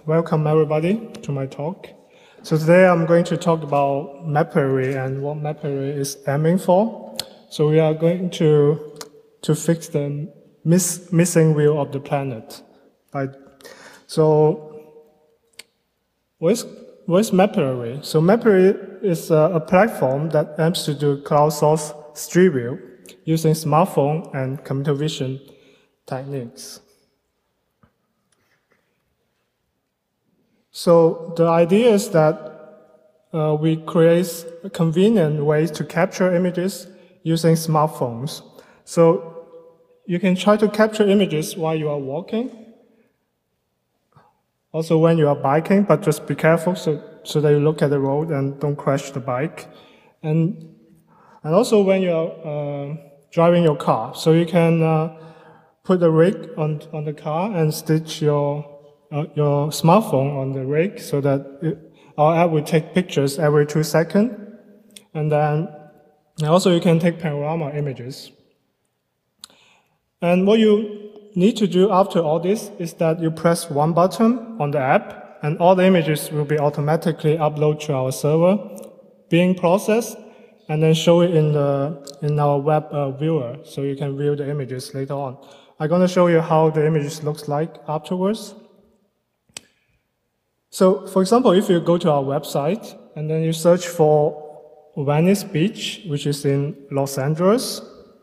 welcome everybody to my talk. So today I'm going to talk about MapArray and what MapArray is aiming for. So we are going to fix the missing wheel of the planet. So what is MapArray? So MapArray is a platform that aims to do cloud source street view using smartphone and computer vision techniques. So the idea is that we create convenient ways to capture images using smartphones. So you can try to capture images while you are walking, also when you are biking, but just be careful so that you look at the road and don't crash the bike. And also when you are driving your car. So you can put the rig on the car and stitch your smartphone on the rig so that our app will take pictures every 2 seconds. And also you can take panorama images. And what you need to do after all this is that you press one button on the app and all the images will be automatically uploaded to our server, being processed, and then show it in our web viewer so you can view the images later on. I'm going to show you how the images looks like afterwards. So, for example, if you go to our website and then you search for Venice Beach, which is in Los Angeles.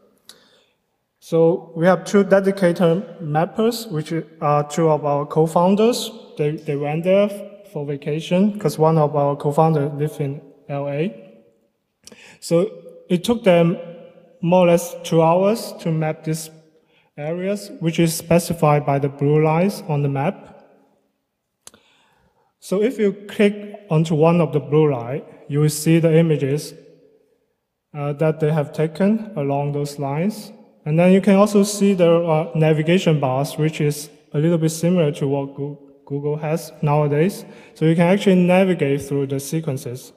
So we have two dedicated mappers, which are two of our co-founders. They went there for vacation because one of our co-founders lives in LA. So it took them more or less 2 hours to map these areas, which is specified by the blue lines on the map. So if you click onto one of the blue line, you will see the images that they have taken along those lines. And then you can also see the navigation bars, which is a little bit similar to what Google has nowadays. So you can actually navigate through the sequences.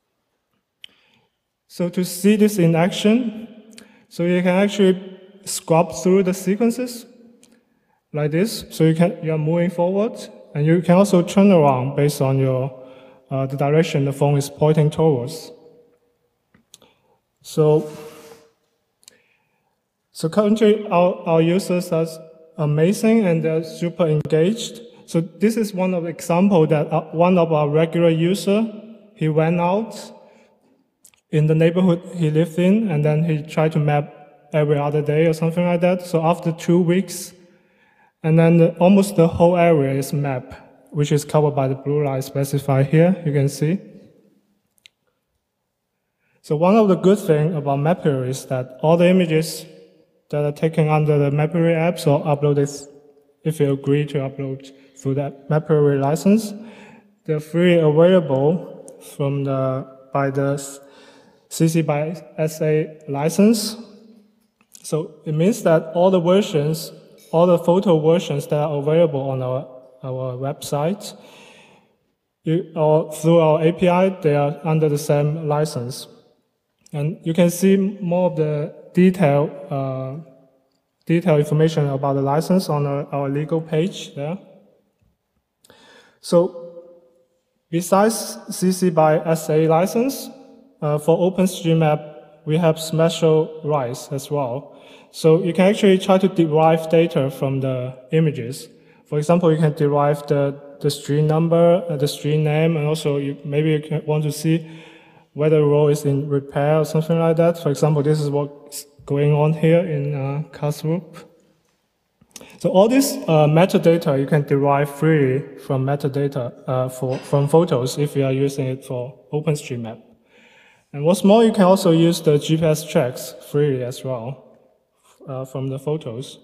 So to see this in action, so you can actually scrub through the sequences like this. So you are moving forward. And you can also turn around based on the direction the phone is pointing towards. So currently our users are amazing and they're super engaged. So this is one of the examples that one of our regular users, he went out in the neighborhood he lived in and then he tried to map every other day or something like that. So after 2 weeks, and then almost the whole area is mapped, which is covered by the blue line specified here, you can see. So one of the good things about MapArray is that all the images that are taken under the MapArray apps or uploaded, if you agree to upload through that MapArray license, they're freely available by the CC by SA license. So it means that all the photo versions that are available on our website, or through our API, they are under the same license. And you can see more of the detailed information about the license on our legal page there. So besides CC by SA license, for OpenStreetMap, we have special rights as well. So you can actually try to derive data from the images. For example, you can derive the street number, the street name, and also maybe you want to see whether the road is in repair or something like that. For example, this is what's going on here in Kasrup. So all this metadata you can derive freely from metadata from photos if you are using it for OpenStreetMap. And what's more, you can also use the GPS tracks freely as well from the photos.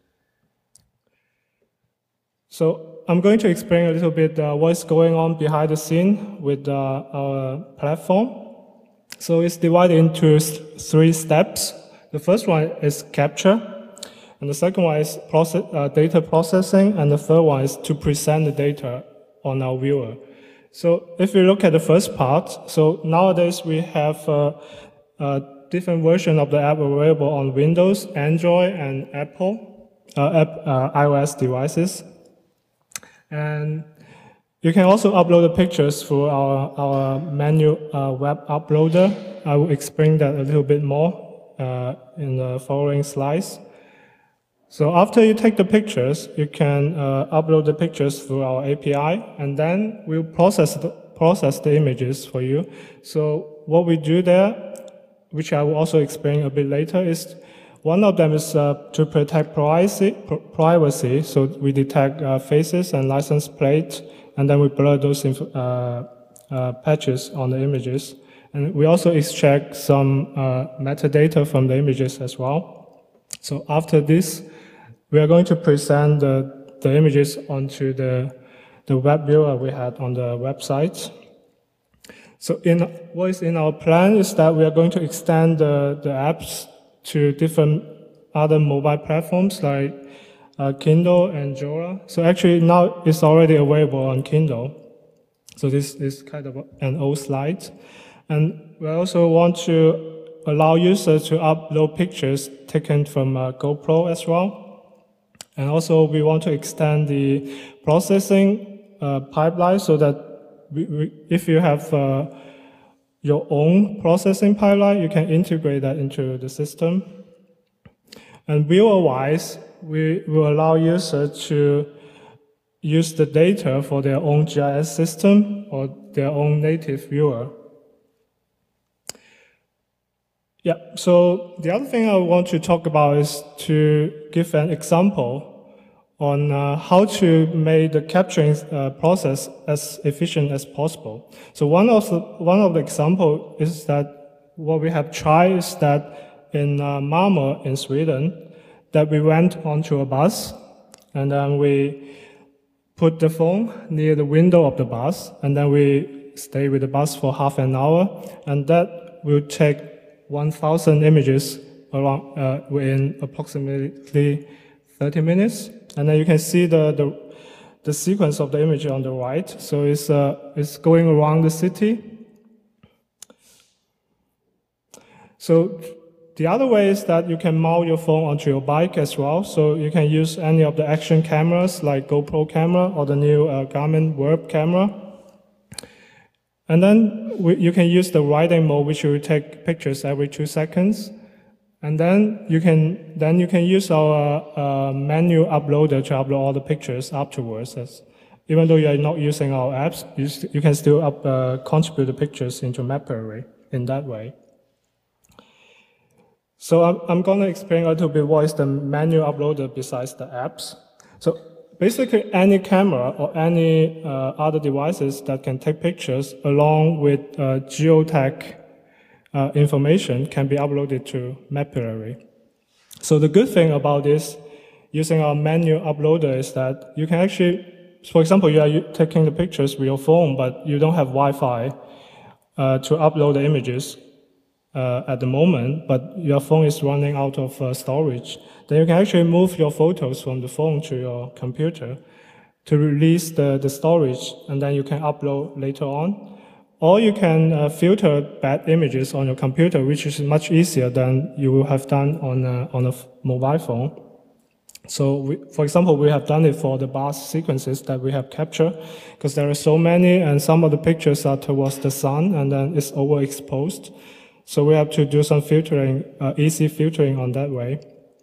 So I'm going to explain a little bit what's going on behind the scene with our platform. So it's divided into 3 steps. The first one is capture, and the second one is data processing, and the third one is to present the data on our viewer. So if you look at the first part, so nowadays we have different versions of the app available on Windows, Android, and iOS devices. And You can also upload the pictures through our menu web uploader. I will explain that a little bit more in the following slides. So after you take the pictures, you can upload the pictures through our API, and then we'll process the images for you. So what we do there, which I will also explain a bit later, is one of them is to protect privacy. So we detect faces and license plate, and then we blur those patches on the images. And we also extract some metadata from the images as well. So after this, we are going to present the images onto the web viewer we had on the website. So what is in our plan is that we are going to extend the apps to different other mobile platforms like Kindle and Jora. So actually now it's already available on Kindle. So this is kind of an old slide. And we also want to allow users to upload pictures taken from GoPro as well. And also we want to extend the processing pipeline so that if you have your own processing pipeline, you can integrate that into the system. And viewer-wise, we will allow users to use the data for their own GIS system or their own native viewer. Yeah, so the other thing I want to talk about is to give an example on how to make the capturing process as efficient as possible. So one of the example is that what we have tried is that in Malmö in Sweden, that we went onto a bus and then we put the phone near the window of the bus and then we stay with the bus for half an hour, and that will take 1,000 images around within approximately 30 minutes. And then you can see the sequence of the image on the right. So it's going around the city. So the other way is that you can mount your phone onto your bike as well. So you can use any of the action cameras like GoPro camera or the new Garmin Verb camera. And then you can use the riding mode, which will take pictures every 2 seconds. And then you can use our menu uploader to upload all the pictures afterwards. Even though you are not using our apps, you can still contribute the pictures into MapArray in that way. So I'm going to explain a little bit what is the menu uploader besides the apps. So basically, any camera or any other devices that can take pictures along with geotag information can be uploaded to MapArray. So the good thing about this, using our menu uploader, is that you can actually, for example, you are taking the pictures with your phone, but you don't have Wi-Fi to upload the images at the moment, but your phone is running out of storage. Then you can actually move your photos from the phone to your computer to release the storage, and then you can upload later on. Or you can filter bad images on your computer, which is much easier than you will have done on a mobile phone. So, for example, we have done it for the bus sequences that we have captured, because there are so many, and some of the pictures are towards the sun, and then it's overexposed. So we have to do some filtering, easy filtering on that way.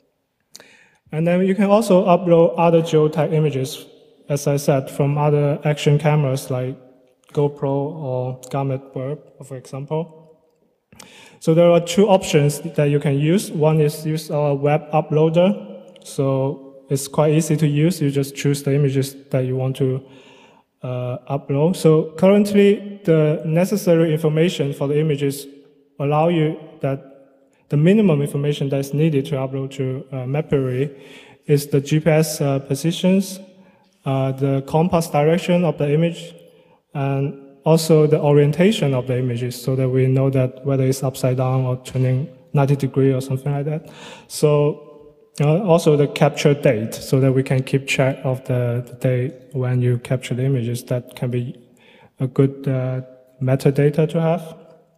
And then you can also upload other geotag images, as I said, from other action cameras like GoPro or Garmin Verb, for example. So there are two options that you can use. One is use our web uploader. So it's quite easy to use. You just choose the images that you want to upload. So currently, the necessary information for the images allow you that the minimum information that is needed to upload to MapArray is the GPS positions, the compass direction of the image, and also the orientation of the images, so that we know that whether it's upside down or turning 90 degrees or something like that. So also the capture date, so that we can keep track of the date when you capture the images. That can be a good metadata to have.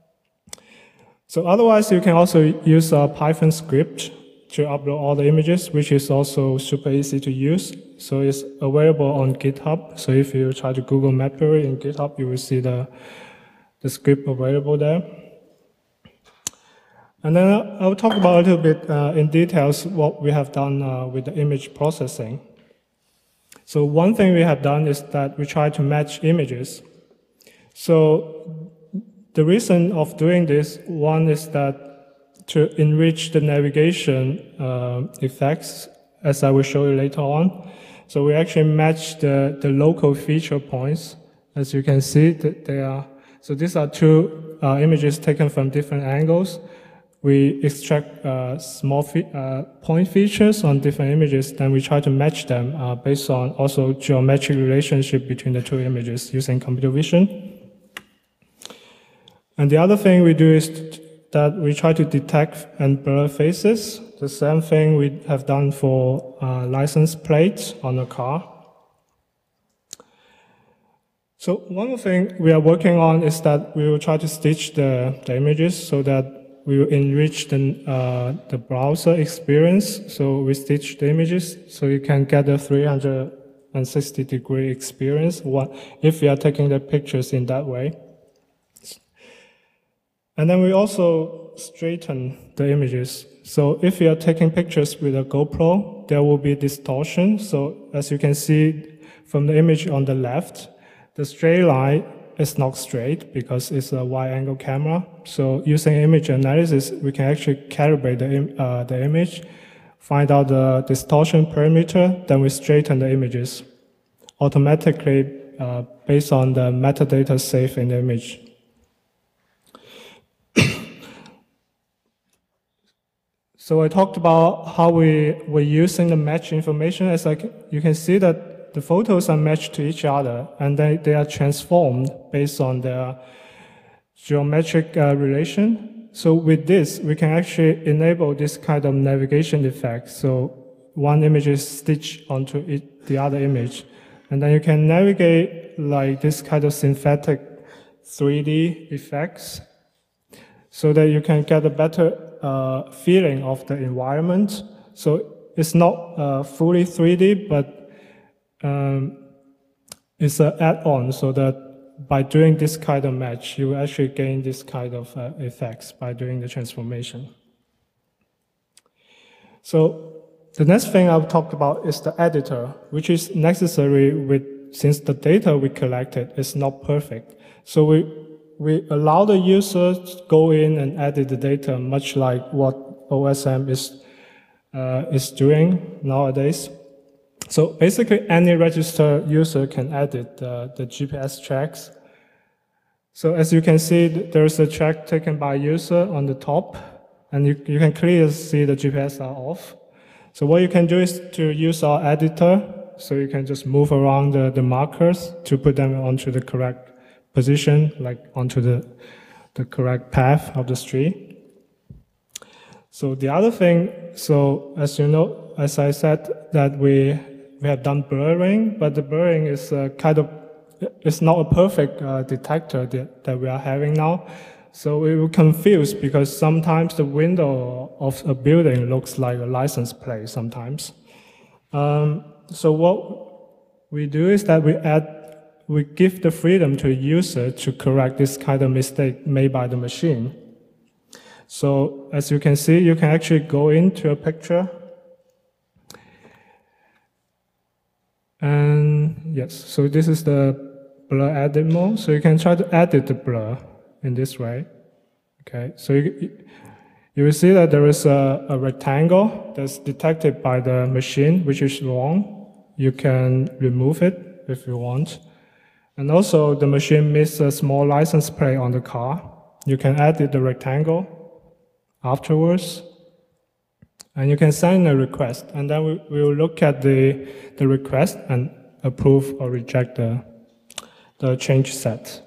So otherwise, you can also use a Python script to upload all the images, which is also super easy to use. So it's available on GitHub. So if you try to Google Mapillary in GitHub, you will see the script available there. And then I'll talk about a little bit in details what we have done with the image processing. So one thing we have done is that we try to match images. So the reason of doing this, one is that to enrich the navigation effects, as I will show you later on. So we actually match the local feature points. As you can see, they are, so these are two images taken from different angles. We extract small point features on different images, then we try to match them based on also geometric relationship between the two images using computer vision. And the other thing we do is that we try to detect and blur faces. The same thing we have done for license plates on a car. So one thing we are working on is that we will try to stitch the images so that we will enrich the browser experience. So we stitch the images so you can get a 360-degree experience if you are taking the pictures in that way. And then we also straighten the images. So if you are taking pictures with a GoPro, there will be distortion. So as you can see from the image on the left, the straight line is not straight because it's a wide-angle camera. So using image analysis, we can actually calibrate the image, find out the distortion parameter, then we straighten the images automatically based on the metadata saved in the image. So I talked about how we're using the match information. As you can see that the photos are matched to each other, and they are transformed based on their geometric relation. So with this, we can actually enable this kind of navigation effect. So one image is stitched onto the other image, and then you can navigate like this kind of synthetic 3D effects so that you can get a better feeling of the environment. So it's not fully 3D, but it's an add-on so that by doing this kind of match, you will actually gain this kind of effects by doing the transformation. So the next thing I'll talk about is the editor, which is necessary since the data we collected is not perfect. So we allow the user to go in and edit the data, much like what OSM is doing nowadays. So basically, any registered user can edit the GPS tracks. So as you can see, there's a track taken by a user on the top, and you can clearly see the GPS are off. So what you can do is to use our editor, so you can just move around the markers to put them onto the correct position, like onto the correct path of the street. So the other thing, so as you know, as I said, that we have done blurring, but the blurring is it's not a perfect detector that we are having now. So we were confused because sometimes the window of a building looks like a license plate sometimes. So what we do is that we give the freedom to a user to correct this kind of mistake made by the machine. So as you can see, you can actually go into a picture. And yes, so this is the blur edit mode. So you can try to edit the blur in this way. Okay, so you will see that there is a rectangle that's detected by the machine, which is wrong. You can remove it if you want. And also, the machine missed a small license plate on the car. You can edit the rectangle afterwards. And you can send a request. And then we will look at the request and approve or reject the change set.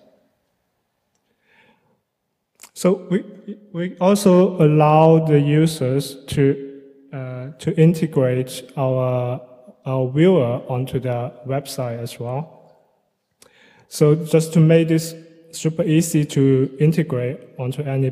So we also allow the users to integrate our viewer onto their website as well. So just to make this super easy to integrate onto any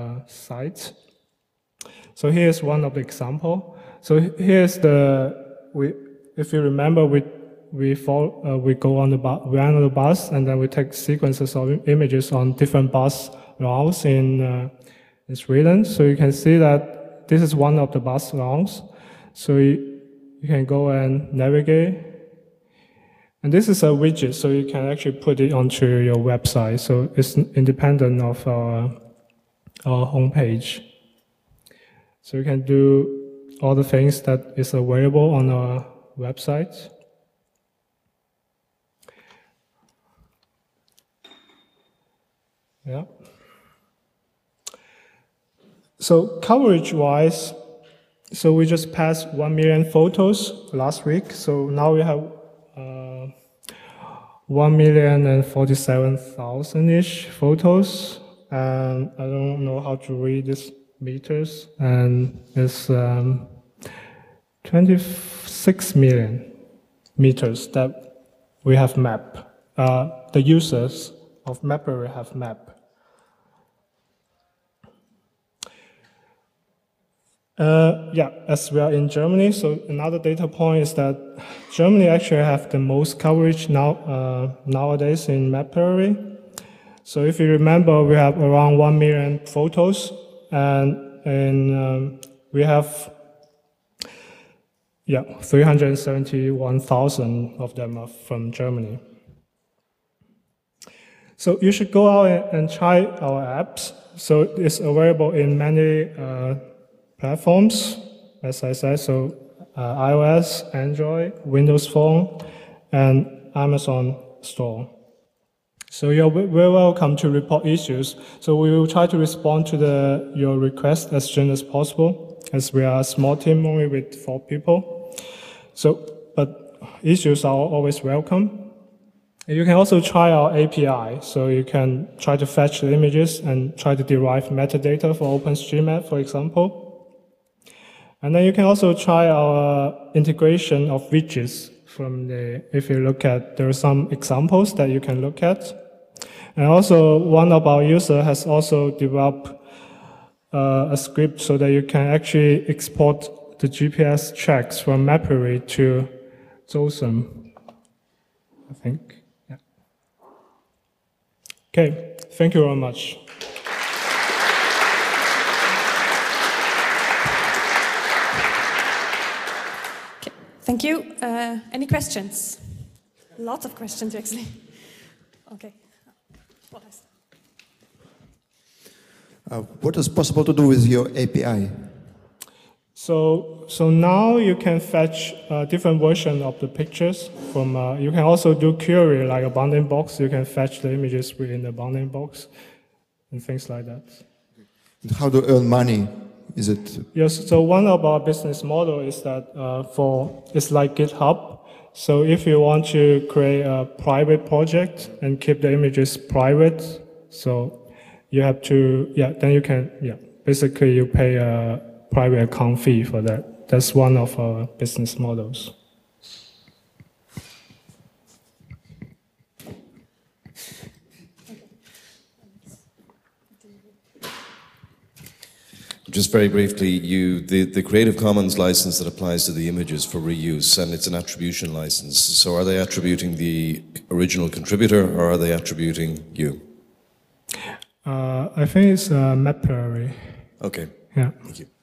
site. So here's one of the example. So here's the if you remember, we go on the bus, and then we take sequences of images on different bus routes in Sweden. So you can see that this is one of the bus routes. So you can go and navigate. And this is a widget, so you can actually put it onto your website. So it's independent of our homepage. So you can do all the things that is available on our website. Yeah. So coverage-wise, so we just passed 1 million photos last week. So now we have 1,047,000-ish photos. And I don't know how to read this meters. And it's 26 million meters that we have mapped. The users of Mapillary have mapped. As we are in Germany, so another data point is that Germany actually have the most coverage nowadays in Mapillary. So if you remember, we have around 1 million photos, and we have 371,000 of them are from Germany. So you should go out and try our apps. So it's available in many platforms, as I said, so iOS, Android, Windows Phone, and Amazon Store. So you're very welcome to report issues. So we will try to respond to your request as soon as possible, as we are a small team only with 4 people. But issues are always welcome. You can also try our API. So you can try to fetch the images and try to derive metadata for OpenStreetMap, for example. And then you can also try our integration of widgets if you look at, there are some examples that you can look at. And also one of our users has also developed a script so that you can actually export the GPS tracks from Mapillary to Zosen, I think. Yeah. Okay, thank you very much. Thank you. Any questions? Lots of questions, actually. Okay. What is possible to do with your API? So now you can fetch a different version of the pictures from. You can also do query like a bounding box. You can fetch the images within the bounding box and things like that. How to earn money? Is it? Yes. So one of our business model is that it's like GitHub. So if you want to create a private project and keep the images private, so you have to then you can basically you pay a private account fee for that. That's one of our business models. Just very briefly, the Creative Commons license that applies to the images for reuse, and it's an attribution license. So are they attributing the original contributor, or are they attributing you? I think it's Mapillary. Okay. Yeah. Thank you.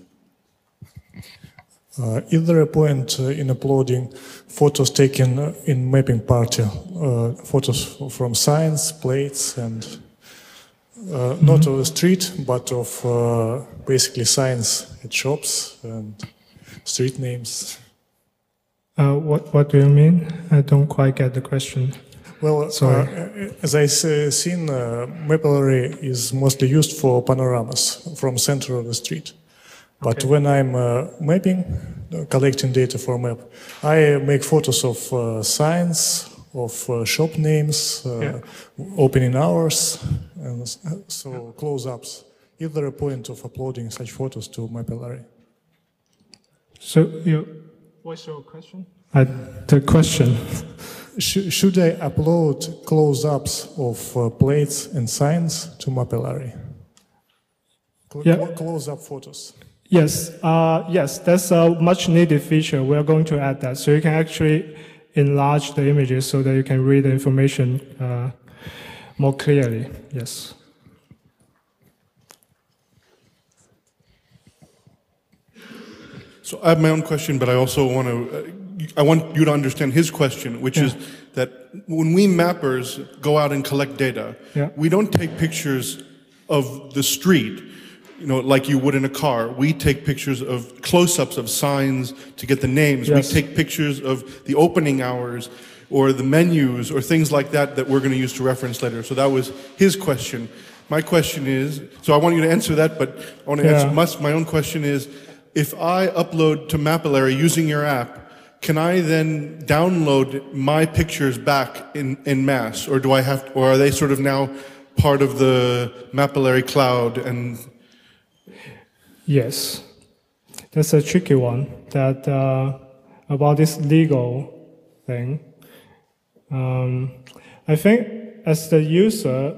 Is there a point in uploading photos taken in mapping party, photos from signs, plates, and not of the street, but of basically signs at shops and street names? What do you mean? I don't quite get the question. Well, as I've seen, Mapillary is mostly used for panoramas from center of the street. But okay. When I'm mapping, collecting data for map, I make photos of signs, of shop names, opening hours, and so close-ups. Is there a point of uploading such photos to Mapillary? So what's your question? The question. Should I upload close-ups of plates and signs to Mapillary? Close-up photos. Yes, yes, that's a much needed feature. We're going to add that. So you can actually enlarge the images so that you can read the information more clearly. Yes. So I have my own question, but I also want to, I want you to understand his question, which is that when we mappers go out and collect data, we don't take pictures of the street, you know, like you would in a car. We take pictures of close-ups of signs to get the names. We take pictures of the opening hours or the menus or things like that that we're going to use to reference later. So that was his question. My question is, so I want you to answer that, but I want to answer my own question is, if I upload to Mapillary using your app, can I then download my pictures back in mass, or do I have to, or are they sort of now part of the Mapillary cloud? And yes, that's a tricky one. That about this legal thing. I think as the user,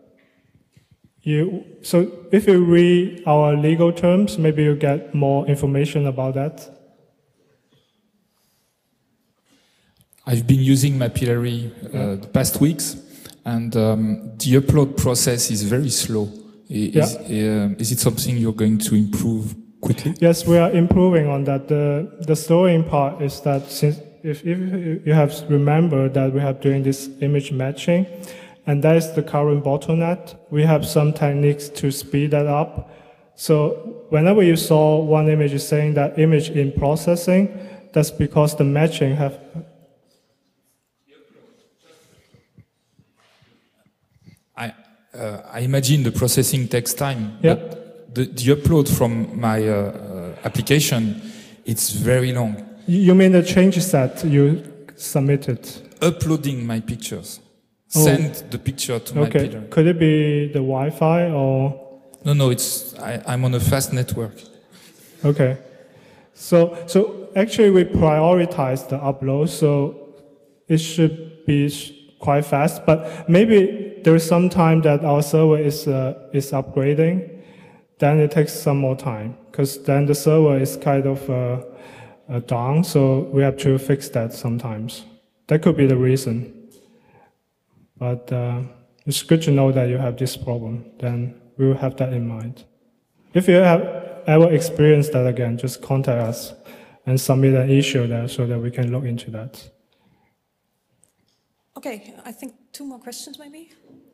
so if you read our legal terms, maybe you get more information about that. I've been using Mapillary the past weeks, and the upload process is very slow. Is it something you're going to improve quickly? Yes, we are improving on that. The slowing part is that since if you have remembered that we have doing this image matching, and that is the current bottleneck. We have some techniques to speed that up. So whenever you saw one image is saying that image in processing, that's because the matching have. I imagine the processing takes time, but the upload from my application, it's very long. You mean the changes that you submitted? Uploading my pictures. Send the picture to my picture. Could it be the Wi-Fi or? No, I'm on a fast network. Okay. So actually we prioritize the upload, so it should be quite fast, but maybe there is some time that our server is upgrading, then it takes some more time, because then the server is kind of down, so we have to fix that sometimes. That could be the reason. But it's good to know that you have this problem, then we will have that in mind. If you have ever experienced that again, just contact us and submit an issue there so that we can look into that. Okay, I think 2 more questions maybe.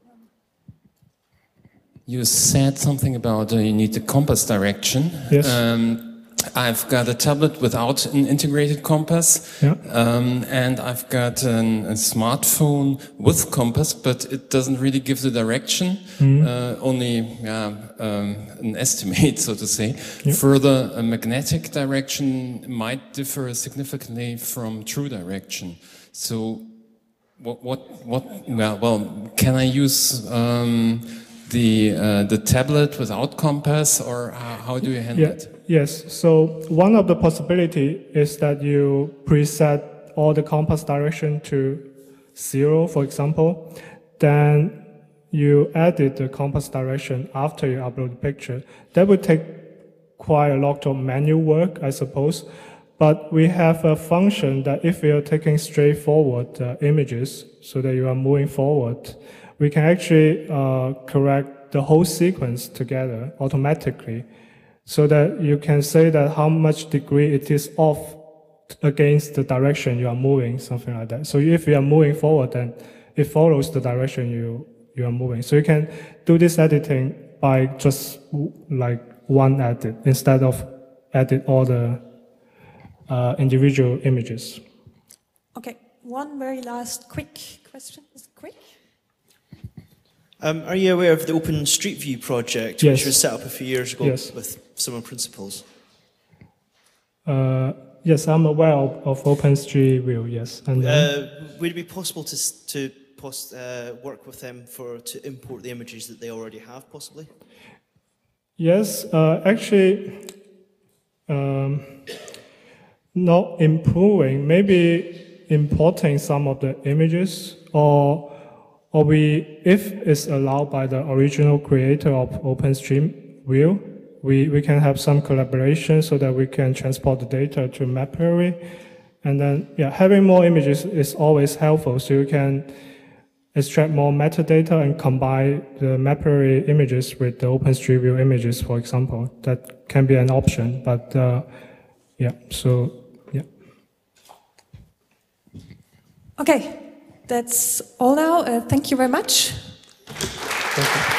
You said something about you need the compass direction. Yes. I've got a tablet without an integrated compass, and I've got a smartphone with compass, but it doesn't really give the direction, only an estimate, so to say. Further, a magnetic direction might differ significantly from true direction. So, can I use the tablet without compass, or how do you handle it? Yes, so one of the possibility is that you preset all the compass direction to 0, for example. Then you edit the compass direction after you upload the picture. That would take quite a lot of manual work, I suppose. But we have a function that if you're taking straightforward images so that you are moving forward, we can actually correct the whole sequence together automatically, so that you can say that how much degree it is off against the direction you are moving, something like that. So if you are moving forward, then it follows the direction you are moving. So you can do this editing by just like one edit instead of edit all the individual images. Okay, one very last quick question. Is it quick? Are you aware of the Open Street View project, which was set up a few years ago with similar principles? Yes, I'm aware of OpenStreetView, yes. And would it be possible to work with them to import the images that they already have, possibly? Yes, actually, not improving, maybe importing some of the images, or if it's allowed by the original creator of OpenStreetView, we can have some collaboration so that we can transport the data to Mapillary. And then, yeah, having more images is always helpful. So you can extract more metadata and combine the Mapillary images with the OpenStreetView images, for example. That can be an option, but yeah, so, yeah. Okay, that's all now. Thank you very much. Thank you.